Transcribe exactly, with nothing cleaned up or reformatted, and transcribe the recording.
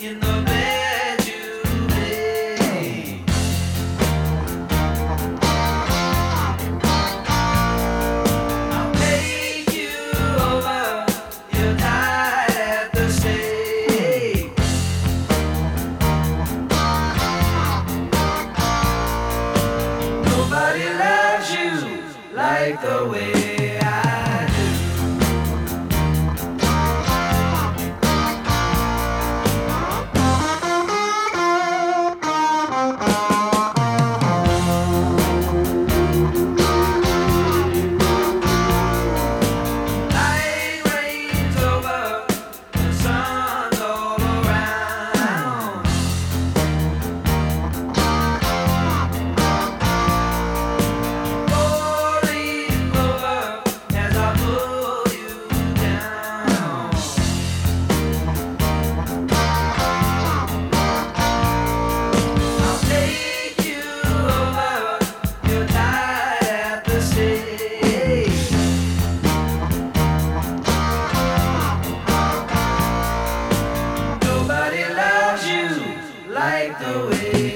in the bed you made. I'll take you over, you're tired at the stake. Nobody loves you like the way I do. Night rains over, the sun's all around. Falling over as I pull you down. I'll take you over, you're tired at the stake. Nobody loves you like the way